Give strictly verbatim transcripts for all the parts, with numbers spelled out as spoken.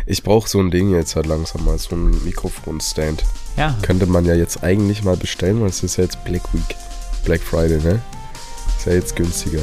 Ich brauche so ein Ding jetzt halt langsam mal, so ein Mikrofon-Stand. Ja. Könnte man ja jetzt eigentlich mal bestellen, weil es ist ja jetzt Black Week, Black Friday, ne? Ist ja jetzt günstiger.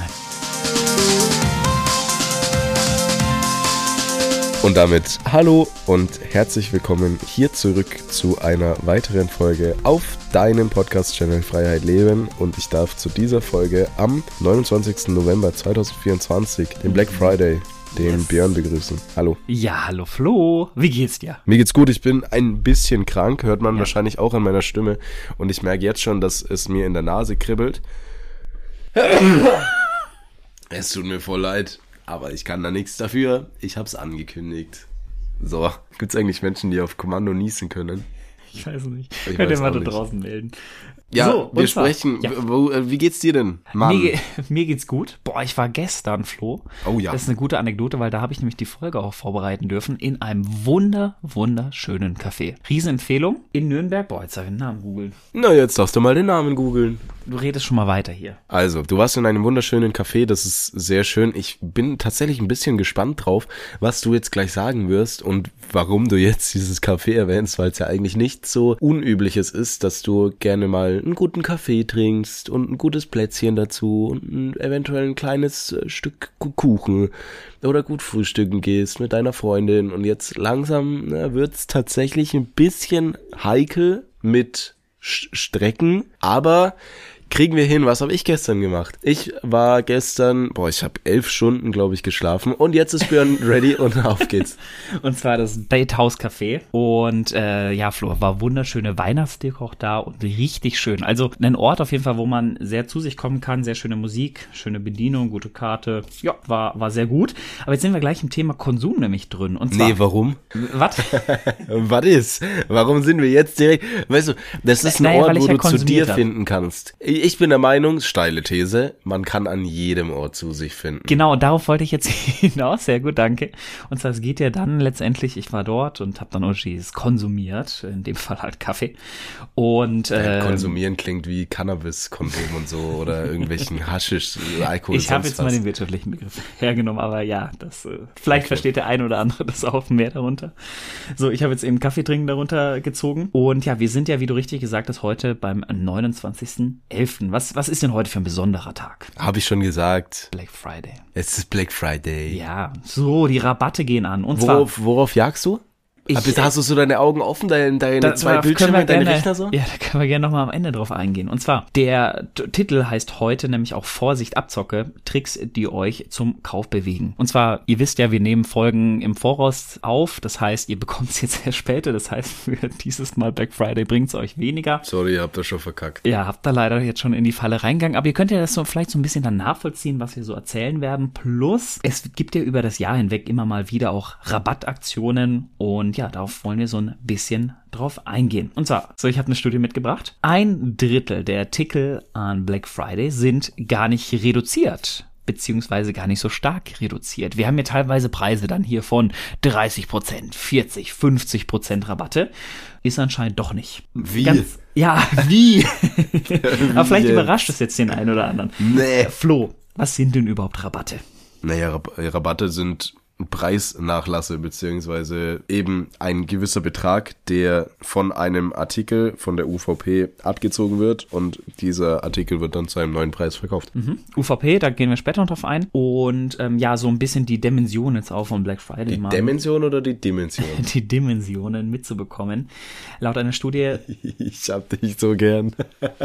Und damit hallo und herzlich willkommen hier zurück zu einer weiteren Folge auf deinem Podcast-Channel Freiheit Leben. Und ich darf zu dieser Folge am neunundzwanzigsten November zweitausendvierundzwanzig, den Black Friday, den yes. Björn begrüßen. Hallo. Ja, hallo Flo. Wie geht's dir? Mir geht's gut. Ich bin ein bisschen krank, hört man ja. wahrscheinlich auch an meiner Stimme. Und ich merke jetzt schon, dass es mir in der Nase kribbelt. Es tut mir voll leid. Aber ich kann da nichts dafür. Ich hab's angekündigt. So, gibt's eigentlich Menschen, die auf Kommando niesen können? Ich weiß nicht. Ich Könnt ihr mal da draußen melden. Ja, so, wir sprechen. Ja. Wo, wie geht's dir denn, Mann? Mir, mir geht's gut. Boah, ich war gestern, Flo. Oh ja. Das ist eine gute Anekdote, weil da habe ich nämlich die Folge auch vorbereiten dürfen in einem wunder, wunderschönen Café. Riesenempfehlung in Nürnberg. Boah, jetzt darf ich den Namen googeln. Na, jetzt darfst du mal den Namen googeln. Du redest schon mal weiter hier. Also, du warst in einem wunderschönen Café, das ist sehr schön. Ich bin tatsächlich ein bisschen gespannt drauf, was du jetzt gleich sagen wirst und warum du jetzt dieses Café erwähnst, weil es ja eigentlich nicht so Unübliches ist, dass du gerne mal einen guten Kaffee trinkst und ein gutes Plätzchen dazu und ein, eventuell ein kleines Stück Kuchen oder gut frühstücken gehst mit deiner Freundin. Und jetzt langsam wird es tatsächlich ein bisschen heikel mit Sch- Strecken, aber kriegen wir hin. Was habe ich gestern gemacht? Ich war gestern, boah, ich habe elf Stunden, glaube ich, geschlafen und jetzt ist Björn ready und auf geht's. Und zwar das Date House Café und äh, ja, Flo, war wunderschöne Weihnachtsdeko auch da und richtig schön. Also ein Ort auf jeden Fall, wo man sehr zu sich kommen kann, sehr schöne Musik, schöne Bedienung, gute Karte. Ja, war war sehr gut. Aber jetzt sind wir gleich im Thema Konsum nämlich drin. Und zwar, nee, warum? Was? Was ist? Warum sind wir jetzt direkt? Weißt du, das ist ein naja, Ort, wo ja du zu dir hab. finden kannst. Ich bin der Meinung, steile These, man kann an jedem Ort zu sich finden. Genau, darauf wollte ich jetzt hinaus. Sehr gut, danke. Und zwar, es geht ja dann letztendlich, ich war dort und habe dann Oschis konsumiert, in dem Fall halt Kaffee. Und äh, äh, konsumieren klingt wie Cannabis-Konsum und so oder irgendwelchen Haschisch, Alkohol. Ich habe jetzt was. mal den wirtschaftlichen Begriff hergenommen, aber ja, das äh, vielleicht okay. versteht der eine oder andere das auch mehr darunter. So, ich habe jetzt eben Kaffee trinken darunter gezogen. Und ja, wir sind ja, wie du richtig gesagt hast, heute beim neunundzwanzigsten elften Was, was ist denn heute für ein besonderer Tag? Habe ich schon gesagt. Black Friday. Es ist Black Friday. Ja, so, die Rabatte gehen an. Und worauf, zwar, worauf jagst du? Ich, Aber hast du so deine Augen offen, deine, deine da, zwei Bildschirme, deine Rechner so? Ja, da können wir gerne nochmal am Ende drauf eingehen. Und zwar, der T- Titel heißt heute nämlich auch Vorsicht, Abzocke, Tricks, die euch zum Kauf bewegen. Und zwar, ihr wisst ja, wir nehmen Folgen im Voraus auf, das heißt, ihr bekommt es jetzt sehr später, das heißt, für dieses Mal Black Friday bringt es euch weniger. Sorry, ihr habt das schon verkackt. Ja, habt da leider jetzt schon in die Falle reingegangen, aber ihr könnt ja das so vielleicht so ein bisschen dann nachvollziehen, was wir so erzählen werden. Plus, es gibt ja über das Jahr hinweg immer mal wieder auch Rabattaktionen und ja, darauf wollen wir so ein bisschen drauf eingehen. Und zwar, so ich habe eine Studie mitgebracht. Ein Drittel der Artikel an Black Friday sind gar nicht reduziert, beziehungsweise gar nicht so stark reduziert. Wir haben ja teilweise Preise dann hier von dreißig Prozent, vierzig, fünfzig Prozent Rabatte. Ist anscheinend doch nicht. Wie? Ganz, ja, wie? Aber vielleicht überrascht es jetzt den einen oder anderen. Nee. Flo, was sind denn überhaupt Rabatte? Naja, Rab- Rabatte sind Preisnachlasse, beziehungsweise eben ein gewisser Betrag, der von einem Artikel von der U V P abgezogen wird und dieser Artikel wird dann zu einem neuen Preis verkauft. Mhm. U V P, da gehen wir später noch drauf ein. Und ähm, ja, so ein bisschen die Dimension jetzt auch von Black Friday. Die mal. Dimension oder die Dimension? Die Dimensionen mitzubekommen. Laut einer Studie... Ich hab dich so gern.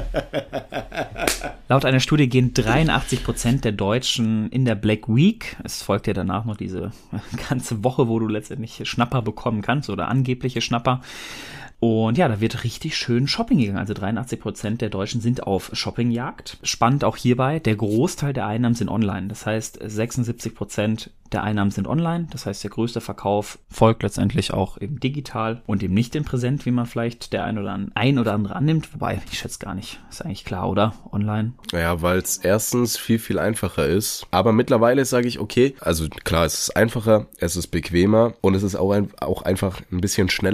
Laut einer Studie gehen dreiundachtzig Prozent der Deutschen in der Black Week, es folgt ja danach noch diese ganze Woche, wo du letztendlich Schnapper bekommen kannst oder angebliche Schnapper. Und ja, da wird richtig schön Shopping gegangen. Also dreiundachtzig Prozent der Deutschen sind auf Shoppingjagd. Spannend auch hierbei, der Großteil der Einnahmen sind online. Das heißt, sechsundsiebzig Prozent der Einnahmen sind online. Das heißt, der größte Verkauf folgt letztendlich auch eben digital und eben nicht in Präsent, wie man vielleicht der ein oder, an, ein oder andere annimmt. Wobei, ich schätze gar nicht. Ist eigentlich klar, oder? Online. Ja, weil es erstens viel, viel einfacher ist. Aber mittlerweile sage ich, okay, also klar, es ist einfacher, es ist bequemer und es ist auch, ein, auch einfach ein bisschen schneller.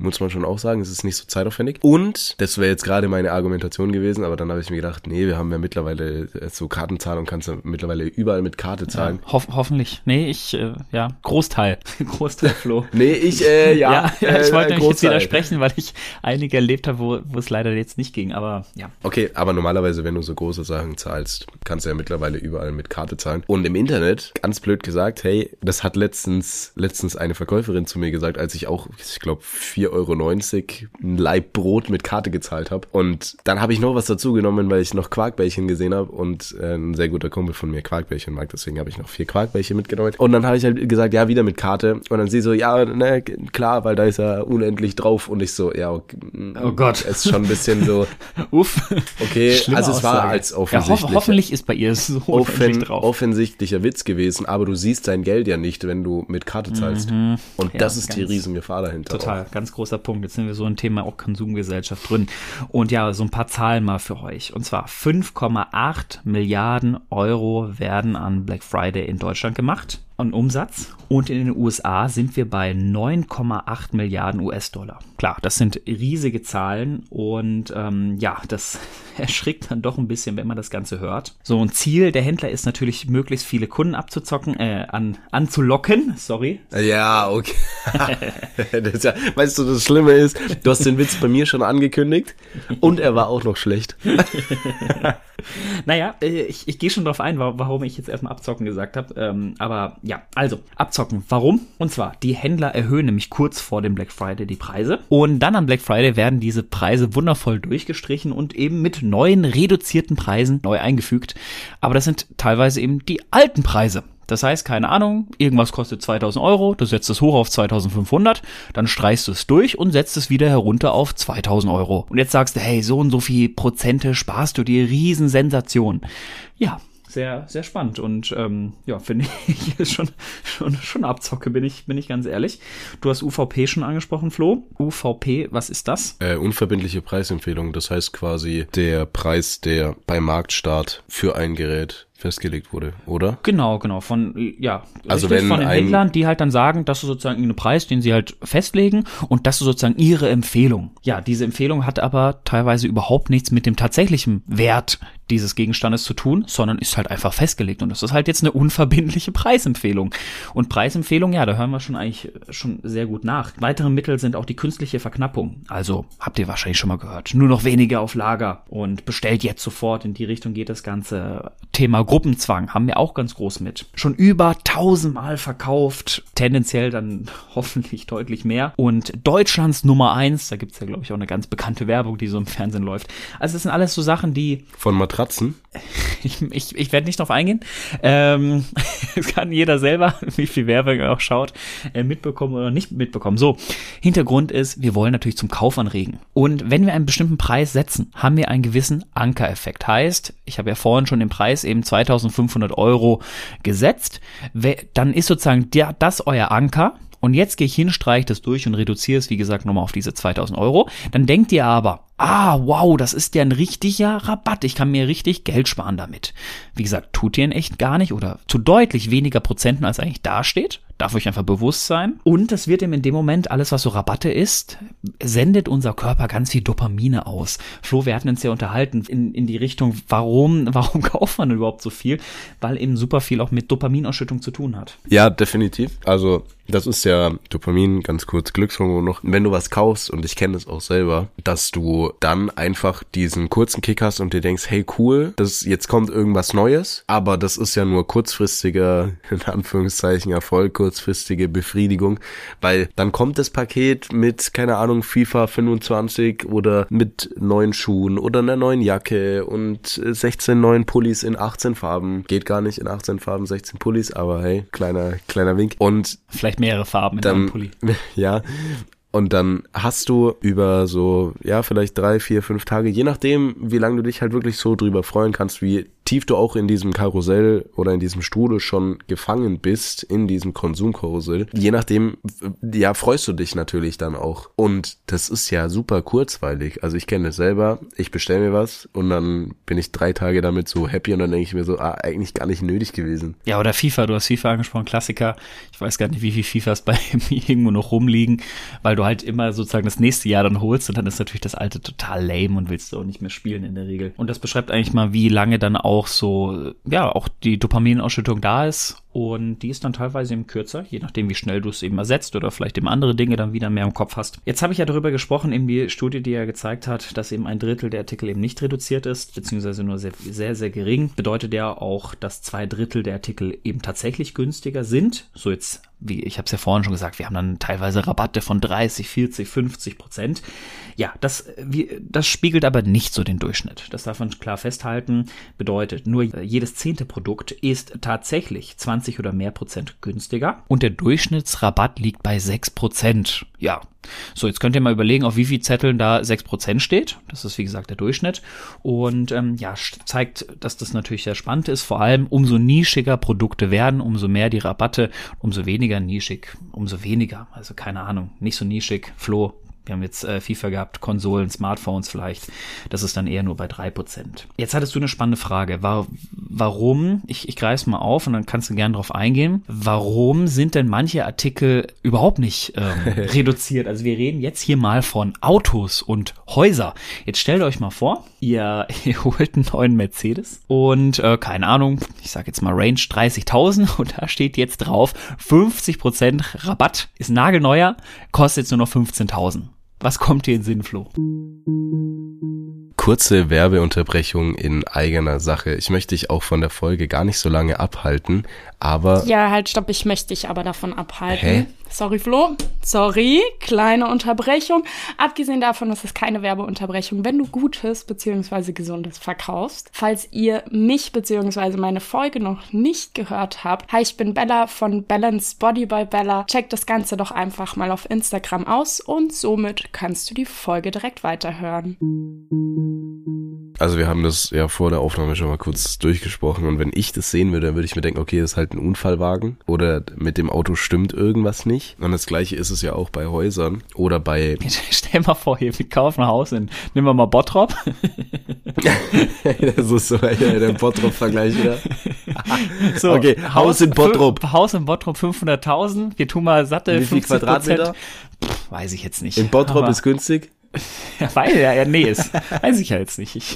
muss man schon auch sagen. Es ist nicht so zeitaufwendig. Und, das wäre jetzt gerade meine Argumentation gewesen, aber dann habe ich mir gedacht, nee, wir haben ja mittlerweile so Kartenzahlung, kannst du mittlerweile überall mit Karte zahlen. Ja, hoff, hoffentlich. Nee, ich, äh, ja, Großteil. Großteil, Flo. nee, ich, äh, ja. ja, ja ich äh, wollte nämlich jetzt Großteil. widersprechen, weil ich einige erlebt habe, wo, wo es leider jetzt nicht ging, aber ja. Okay, aber normalerweise, wenn du so große Sachen zahlst, kannst du ja mittlerweile überall mit Karte zahlen. Und im Internet, ganz blöd gesagt, hey, das hat letztens, letztens eine Verkäuferin zu mir gesagt, als ich auch, ich glaube, vier Euro neunzig ein Laib Brot mit Karte gezahlt habe. Und dann habe ich noch was dazu genommen, weil ich noch Quarkbällchen gesehen habe und äh, ein sehr guter Kumpel von mir Quarkbällchen mag, deswegen habe ich noch vier Quarkbällchen mitgenommen. Und dann habe ich halt gesagt, ja, wieder mit Karte. Und dann sie so, ja, ne, klar, weil da ist ja unendlich drauf. Und ich so, ja, okay, oh Gott. ist schon ein bisschen so, uff. Okay, Schlimme also es Aussage. war als offensichtlich. Ja, ho- hoffentlich ist bei ihr so offen, drauf. offensichtlicher Witz gewesen, aber du siehst dein Geld ja nicht, wenn du mit Karte zahlst. Mhm. Und Ja, das ist die ganz- Riesengefahr dahinter. Total, auch. ganz großer Punkt. Jetzt sind wir so ein Thema auch Konsumgesellschaft drin. Und ja, so ein paar Zahlen mal für euch. Und zwar fünf Komma acht Milliarden Euro werden an Black Friday in Deutschland gemacht. An Umsatz. Und in den U S A sind wir bei neun Komma acht Milliarden U S-Dollar. Klar, das sind riesige Zahlen und ähm, ja, das erschrickt dann doch ein bisschen, wenn man das Ganze hört. So, ein Ziel der Händler ist natürlich, möglichst viele Kunden abzuzocken, äh, an, anzulocken, sorry. Ja, okay. das ist ja, weißt du, das Schlimme ist, du hast den Witz bei mir schon angekündigt und er war auch noch schlecht. Naja, äh, ich, ich gehe schon drauf ein, wa- warum ich jetzt erstmal abzocken gesagt habe. Ähm, aber ja, also abzocken. Warum? Und zwar, die Händler erhöhen nämlich kurz vor dem Black Friday die Preise. Und dann am Black Friday werden diese Preise wundervoll durchgestrichen und eben mit neuen reduzierten Preisen neu eingefügt. Aber das sind teilweise eben die alten Preise. Das heißt, keine Ahnung, irgendwas kostet zweitausend Euro, du setzt es hoch auf zweitausendfünfhundert, dann streichst du es durch und setzt es wieder herunter auf zweitausend Euro. Und jetzt sagst du, hey, so und so viel Prozente sparst du dir, Riesensensation. Ja, sehr, sehr spannend und ähm, ja, finde ich ist schon, schon, schon Abzocke, bin ich, bin ich ganz ehrlich. Du hast U V P schon angesprochen, Flo. U V P, was ist das? Äh, unverbindliche Preisempfehlung, das heißt quasi der Preis, der beim Marktstart für ein Gerät festgelegt wurde, oder? Genau, genau, von, ja, Also richtig, wenn von den ein- Händlern, die halt dann sagen, das ist sozusagen einen Preis, den sie halt festlegen und das ist sozusagen ihre Empfehlung. Ja, diese Empfehlung hat aber teilweise überhaupt nichts mit dem tatsächlichen Wert dieses Gegenstandes zu tun, sondern ist halt einfach festgelegt und das ist halt jetzt eine unverbindliche Preisempfehlung. Und Preisempfehlung, ja, da hören wir schon eigentlich schon sehr gut nach. Weitere Mittel sind auch die künstliche Verknappung. Also, habt ihr wahrscheinlich schon mal gehört, nur noch wenige auf Lager und bestellt jetzt sofort, in die Richtung geht das ganze Thema Gruppenzwang, haben wir auch ganz groß mit. Schon über tausendmal verkauft, tendenziell dann hoffentlich deutlich mehr. Und Deutschlands Nummer eins, da gibt's ja, glaube ich, auch eine ganz bekannte Werbung, die so im Fernsehen läuft. Also das sind alles so Sachen, die Von Matratzen? ich, ich, ich werde nicht drauf eingehen. Ähm, es kann jeder selber, wie viel Werbung er auch schaut, äh, mitbekommen oder nicht mitbekommen. So, Hintergrund ist, wir wollen natürlich zum Kauf anregen. Und wenn wir einen bestimmten Preis setzen, haben wir einen gewissen Ankereffekt. Heißt, ich habe ja vorhin schon den Preis eben zweitausendfünfhundert Euro gesetzt. We- Dann ist sozusagen der, das euer Anker. Und jetzt gehe ich hin, streiche das durch und reduziere es, wie gesagt, nochmal auf diese zweitausend Euro. Dann denkt ihr aber, ah, wow, das ist ja ein richtiger Rabatt. Ich kann mir richtig Geld sparen damit. Wie gesagt, tut ihr in echt gar nicht oder zu deutlich weniger Prozenten, als eigentlich dasteht. Darf euch einfach bewusst sein. Und das wird eben in dem Moment, alles was so Rabatte ist, sendet unser Körper ganz viel Dopamine aus. Flo, wir hatten uns ja unterhalten in, in die Richtung, warum, warum kauft man überhaupt so viel? Weil eben super viel auch mit Dopaminausschüttung zu tun hat. Ja, definitiv. Also das ist ja Dopamin, ganz kurz Glückshormon noch. Wenn du was kaufst, und ich kenne das auch selber, dass du dann einfach diesen kurzen Kick hast und dir denkst, hey cool, das jetzt kommt irgendwas Neues, aber das ist ja nur kurzfristiger, in Anführungszeichen, Erfolg, kurzfristige Befriedigung, weil dann kommt das Paket mit, keine Ahnung, FIFA fünfundzwanzig oder mit neuen Schuhen oder einer neuen Jacke und sechzehn neuen Pullis in achtzehn Farben. Geht gar nicht in achtzehn Farben, sechzehn Pullis, aber hey, kleiner, kleiner Wink. Und Vielleicht mehrere Farben in dann, einem Pulli. ja, und dann hast du über so, ja, vielleicht drei, vier, fünf Tage, je nachdem, wie lange du dich halt wirklich so drüber freuen kannst, wie tief du auch in diesem Karussell oder in diesem Strudel schon gefangen bist, in diesem Konsumkarussell, je nachdem, ja, freust du dich natürlich dann auch. Und das ist ja super kurzweilig. Also ich kenne das selber, ich bestelle mir was und dann bin ich drei Tage damit so happy und dann denke ich mir so, ah, eigentlich gar nicht nötig gewesen. Ja, oder FIFA, du hast FIFA angesprochen, Klassiker. Ich weiß gar nicht, wie viel FIFAs bei mir irgendwo noch rumliegen, weil du halt immer sozusagen das nächste Jahr dann holst und dann ist natürlich das alte total lame und willst du auch nicht mehr spielen in der Regel. Und das beschreibt eigentlich mal, wie lange dann auch so, ja, auch die Dopaminausschüttung da ist. Und die ist dann teilweise eben kürzer, je nachdem, wie schnell du es eben ersetzt oder vielleicht eben andere Dinge dann wieder mehr im Kopf hast. Jetzt habe ich ja darüber gesprochen, eben die Studie, die ja gezeigt hat, dass eben ein Drittel der Artikel eben nicht reduziert ist, beziehungsweise nur sehr, sehr, sehr gering. Bedeutet ja auch, dass zwei Drittel der Artikel eben tatsächlich günstiger sind. So jetzt, wie ich habe es ja vorhin schon gesagt, wir haben dann teilweise Rabatte von dreißig, vierzig, fünfzig Prozent. Ja, das, wie, das spiegelt aber nicht so den Durchschnitt. Das darf man klar festhalten. Bedeutet, nur jedes zehnte Produkt ist tatsächlich zwanzig oder mehr Prozent günstiger und der Durchschnittsrabatt liegt bei sechs Prozent. Ja, so jetzt könnt ihr mal überlegen, auf wie viel Zetteln da sechs Prozent steht. Das ist wie gesagt der Durchschnitt und ähm, ja, zeigt, dass das natürlich sehr spannend ist. Vor allem umso nischiger Produkte werden, umso mehr die Rabatte, umso weniger nischig, umso weniger. Also keine Ahnung, nicht so nischig, Flo. Wir haben jetzt äh, FIFA gehabt, Konsolen, Smartphones vielleicht. Das ist dann eher nur bei drei Prozent. Jetzt hattest du eine spannende Frage. War, warum, ich, ich greife es mal auf und dann kannst du gerne drauf eingehen, warum sind denn manche Artikel überhaupt nicht ähm, reduziert? Also wir reden jetzt hier mal von Autos und Häuser. Jetzt stellt euch mal vor, ihr, ihr holt einen neuen Mercedes und äh, keine Ahnung, ich sage jetzt mal Range dreißigtausend und da steht jetzt drauf fünfzig Prozent Rabatt, ist nagelneuer, kostet jetzt nur noch fünfzehntausend. Was kommt dir in den Sinn, Flo? Kurze Werbeunterbrechung in eigener Sache. Ich möchte dich auch von der Folge gar nicht so lange abhalten, aber... Ja, halt, stopp, ich möchte dich aber davon abhalten. Hä? Sorry, Flo. Sorry, kleine Unterbrechung. Abgesehen davon ist es keine Werbeunterbrechung, wenn du Gutes bzw. Gesundes verkaufst. Falls ihr mich bzw. meine Folge noch nicht gehört habt, hi, ich bin Bella von Balance Body by Bella. Checkt das Ganze doch einfach mal auf Instagram aus und somit kannst du die Folge direkt weiterhören. Also wir haben das ja vor der Aufnahme schon mal kurz durchgesprochen und wenn ich das sehen würde, dann würde ich mir denken, okay, das ist halt ein Unfallwagen oder mit dem Auto stimmt irgendwas nicht. Und das Gleiche ist es ja auch bei Häusern oder bei... Stell mal vor, hier, wir kaufen ein Haus in, nehmen wir mal Bottrop. Das ist so ja, der Bottrop-Vergleich wieder. So, okay, Haus, Haus in Bottrop. Haus in Bottrop fünfhunderttausend, wir tun mal satte Wie viel Quadratmeter? Pff, weiß ich jetzt nicht. In Bottrop ist günstig? Ja, weil, ja, ja, nee, ist, weiß ich ja jetzt nicht. Ich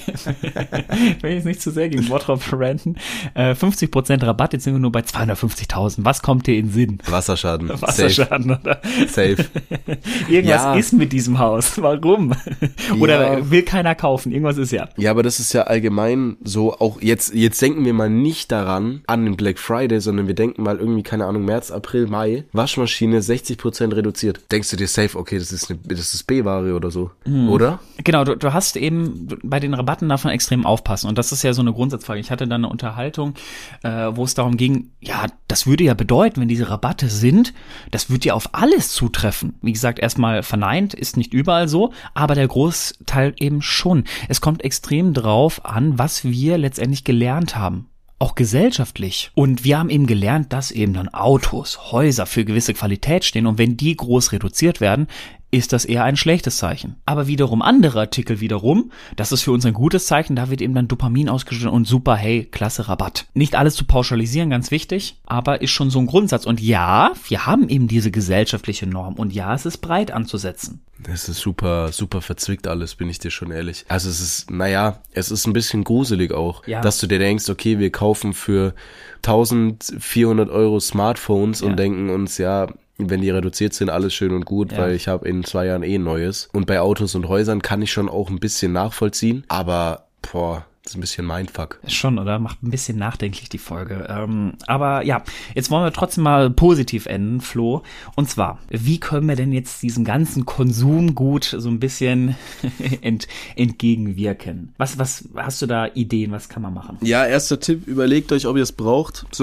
will jetzt nicht zu sehr gegen Bottrop ranten. Äh, fünfzig Prozent Rabatt, jetzt sind wir nur bei zweihundertfünfzigtausend. Was kommt dir in den Sinn? Wasserschaden. Wasserschaden, Safe. oder? Safe. Irgendwas ja. ist mit diesem Haus. Warum? Oder ja. Will keiner kaufen? Irgendwas ist ja. Ja, aber das ist ja allgemein so, auch jetzt, jetzt denken wir mal nicht daran, an den Black Friday, sondern wir denken mal irgendwie, keine Ahnung, März, April, Mai, Waschmaschine sechzig Prozent reduziert. Denkst du dir safe, okay, das ist eine, das ist B-Ware oder so. Hm. Oder? Genau, du, du hast eben, bei den Rabatten darf man extrem aufpassen und das ist ja so eine Grundsatzfrage. Ich hatte dann eine Unterhaltung, äh, wo es darum ging, ja, das würde ja bedeuten, wenn diese Rabatte sind, das würde ja auf alles zutreffen. Wie gesagt, erstmal verneint, ist nicht überall so, aber der Großteil eben schon. Es kommt extrem drauf an, was wir letztendlich gelernt haben. Auch gesellschaftlich. Und wir haben eben gelernt, dass eben dann Autos, Häuser für gewisse Qualität stehen und wenn die groß reduziert werden, ist das eher ein schlechtes Zeichen. Aber wiederum andere Artikel wiederum, das ist für uns ein gutes Zeichen, da wird eben dann Dopamin ausgeschüttet und super, hey, klasse Rabatt. Nicht alles zu pauschalisieren, ganz wichtig, aber ist schon so ein Grundsatz. Und ja, wir haben eben diese gesellschaftliche Norm und ja, es ist breit anzusetzen. Das ist super, super verzwickt alles, bin ich dir schon ehrlich. Also es ist, naja, es ist ein bisschen gruselig auch, ja. Dass du dir denkst, okay, wir kaufen für eintausendvierhundert Euro Smartphones ja. Und denken uns, ja, wenn die reduziert sind, alles schön und gut, ja. Weil ich habe in zwei Jahren eh ein neues. Und bei Autos und Häusern kann ich schon auch ein bisschen nachvollziehen, aber boah, das ist ein bisschen Mindfuck. Schon, oder? Macht ein bisschen nachdenklich die Folge. Ähm, aber ja, jetzt wollen wir trotzdem mal positiv enden, Flo. Und zwar, wie können wir denn jetzt diesem ganzen Konsumgut so ein bisschen ent, entgegenwirken? Was, was hast du da Ideen? Was kann man machen? Ja, erster Tipp, überlegt euch, ob ihr es braucht. So,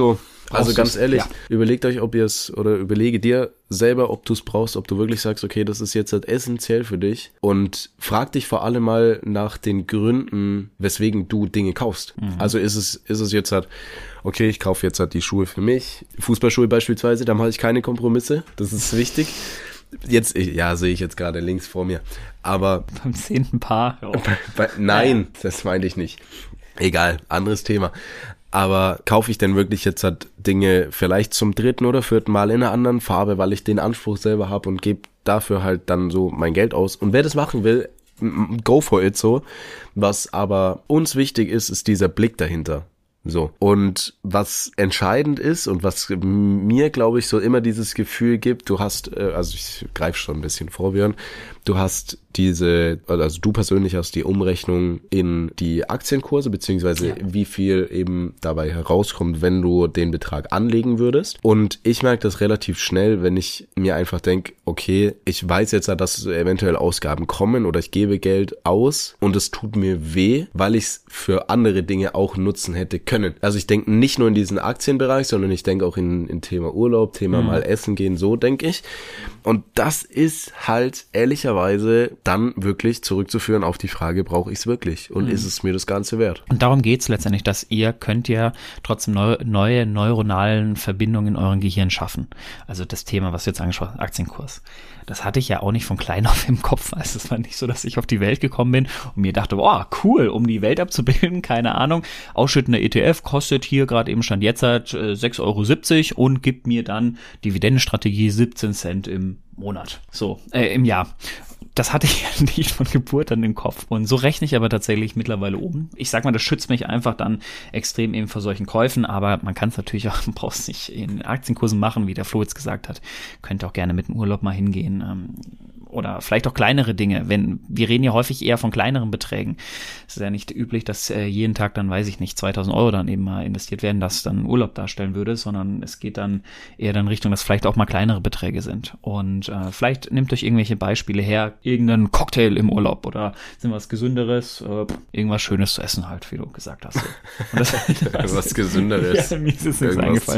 Also Brauchst ganz du's? ehrlich, Ja. überlegt euch, ob ihr es, oder überlege dir selber, ob du es brauchst, ob du wirklich sagst, okay, das ist jetzt halt essentiell für dich, und frag dich vor allem mal nach den Gründen, weswegen du Dinge kaufst. Mhm. Also ist es, ist es jetzt halt, okay, ich kaufe jetzt halt die Schuhe für mich, Fußballschuhe beispielsweise, da mache ich keine Kompromisse, das ist wichtig. Jetzt, ja, sehe ich jetzt gerade links vor mir, aber Beim zehnten Paar. Ja. bei, bei, nein, das meinte ich nicht. Egal, anderes Thema. Aber kaufe ich denn wirklich jetzt halt Dinge vielleicht zum dritten oder vierten Mal in einer anderen Farbe, weil ich den Anspruch selber habe und gebe dafür halt dann so mein Geld aus. Und wer das machen will, go for it so. Was aber uns wichtig ist, ist dieser Blick dahinter. So. Und was entscheidend ist und was mir, glaube ich, so immer dieses Gefühl gibt, du hast, also ich greife schon ein bisschen vor, Björn, du hast diese, also du persönlich hast die Umrechnung in die Aktienkurse, beziehungsweise ja. wie viel eben dabei herauskommt, wenn du den Betrag anlegen würdest. Und ich merke das relativ schnell, wenn ich mir einfach denke, okay, ich weiß jetzt, dass eventuell Ausgaben kommen oder ich gebe Geld aus und es tut mir weh, weil ich es für andere Dinge auch nutzen hätte können. Also ich denke nicht nur in diesen Aktienbereich, sondern ich denke auch in, in Thema Urlaub, Thema mhm. mal essen gehen, so denke ich. Und das ist halt ehrlicherweise dann wirklich zurückzuführen auf die Frage, brauche ich es wirklich? Und mhm. ist es mir das Ganze wert? Und darum geht es letztendlich, dass ihr könnt ja trotzdem neu, neue neuronalen Verbindungen in eurem Gehirn schaffen. Also das Thema, was du jetzt angesprochen hast, Aktienkurs. Das hatte ich ja auch nicht von klein auf im Kopf. Also es war nicht so, dass ich auf die Welt gekommen bin und mir dachte, boah, cool, um die Welt abzubilden, keine Ahnung. Ausschüttender E T F kostet hier gerade eben Stand jetzt halt äh, sechs Euro siebzig und gibt mir dann Dividendenstrategie siebzehn Cent im Monat. So, äh, im Jahr. Das hatte ich ja nicht von Geburt an im Kopf. Und so rechne ich aber tatsächlich mittlerweile um. Ich sag mal, das schützt mich einfach dann extrem eben vor solchen Käufen. Aber man kann es natürlich auch, man braucht es nicht in Aktienkursen machen, wie der Flo jetzt gesagt hat. Könnt auch gerne mit dem Urlaub mal hingehen. Ähm, oder vielleicht auch kleinere Dinge. Wenn wir reden ja häufig eher von kleineren Beträgen. Es ist ja nicht üblich, dass äh, jeden Tag dann, weiß ich nicht, zweitausend Euro dann eben mal investiert werden, das dann Urlaub darstellen würde, sondern es geht dann eher dann Richtung, dass vielleicht auch mal kleinere Beträge sind. Und äh, vielleicht nehmt euch irgendwelche Beispiele her, irgendeinen Cocktail im Urlaub oder sind was Gesünderes, äh, irgendwas Schönes zu essen halt, wie du gesagt hast. Und das, das, was Gesünderes. Ja, mir ist es nichts eingefallen.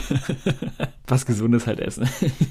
Was Gesundes halt essen.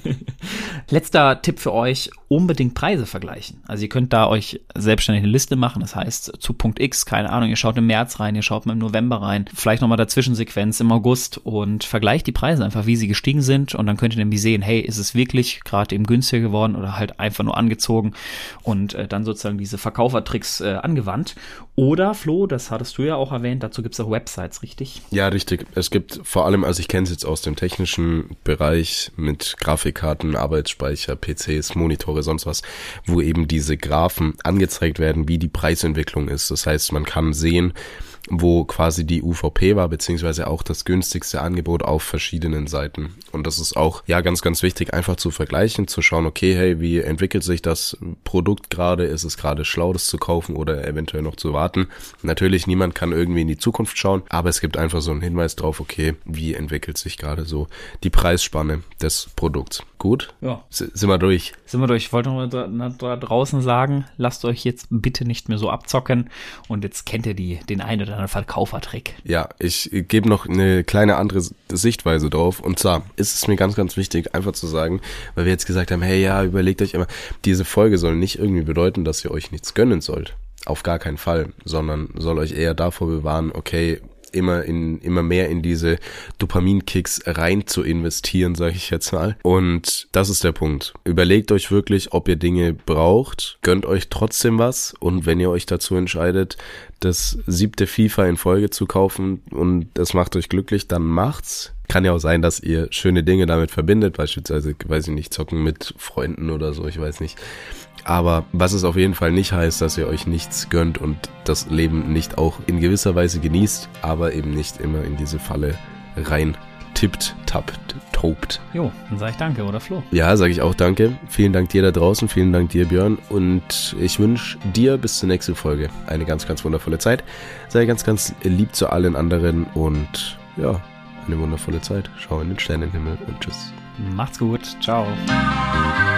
Letzter Tipp für euch, unbedingt Preise vergleichen. Also ihr könnt da euch selbstständig eine Liste machen, das heißt zu Punkt X, keine Ahnung, ihr schaut im März rein, ihr schaut mal im November rein, vielleicht nochmal Dazwischensequenz im August und vergleicht die Preise einfach, wie sie gestiegen sind und dann könnt ihr nämlich sehen, hey, ist es wirklich gerade eben günstiger geworden oder halt einfach nur angezogen und äh, dann sozusagen diese Verkaufertricks äh, angewandt. Oder Flo, das hattest du ja auch erwähnt, dazu gibt es auch Websites, richtig? Ja, richtig. Es gibt vor allem, also ich kenne es jetzt aus dem technischen Bereich mit Grafikkarten, Arbeitsspeicher, P Cs, Monitore, sonst was, wo eben diese Graphen angezeigt werden, wie die Preisentwicklung ist. Das heißt, man kann sehen, wo quasi die U V P war, beziehungsweise auch das günstigste Angebot auf verschiedenen Seiten. Und das ist auch, ja, ganz, ganz wichtig, einfach zu vergleichen, zu schauen, okay, hey, wie entwickelt sich das Produkt gerade? Ist es gerade schlau, das zu kaufen oder eventuell noch zu warten? Natürlich, niemand kann irgendwie in die Zukunft schauen, aber es gibt einfach so einen Hinweis drauf, okay, wie entwickelt sich gerade so die Preisspanne des Produkts. Gut? Ja. S- sind wir durch? Sind wir durch. Ich wollte noch mal da, da draußen sagen, lasst euch jetzt bitte nicht mehr so abzocken und jetzt kennt ihr die, den einen oder anderen Verkaufertrick. Ja, ich gebe noch eine kleine andere Sichtweise drauf. Und zwar ist es mir ganz, ganz wichtig, einfach zu sagen, weil wir jetzt gesagt haben, hey, ja, überlegt euch immer, diese Folge soll nicht irgendwie bedeuten, dass ihr euch nichts gönnen sollt. Auf gar keinen Fall. Sondern soll euch eher davor bewahren, okay, immer in immer mehr in diese Dopaminkicks rein zu investieren, sage ich jetzt mal. Und das ist der Punkt. Überlegt euch wirklich, ob ihr Dinge braucht, gönnt euch trotzdem was und wenn ihr euch dazu entscheidet, das siebte FIFA in Folge zu kaufen und das macht euch glücklich, dann macht's. Kann ja auch sein, dass ihr schöne Dinge damit verbindet, beispielsweise, weiß ich nicht, zocken mit Freunden oder so, ich weiß nicht. Aber was es auf jeden Fall nicht heißt, dass ihr euch nichts gönnt und das Leben nicht auch in gewisser Weise genießt, aber eben nicht immer in diese Falle rein tippt, tappt, tobt. Jo, dann sage ich danke, oder Flo? Ja, sage ich auch danke. Vielen Dank dir da draußen, vielen Dank dir, Björn. Und ich wünsche dir bis zur nächsten Folge eine ganz, ganz wundervolle Zeit. Sei ganz, ganz lieb zu allen anderen und ja, eine wundervolle Zeit. Schau in den Sternenhimmel und tschüss. Macht's gut. Ciao.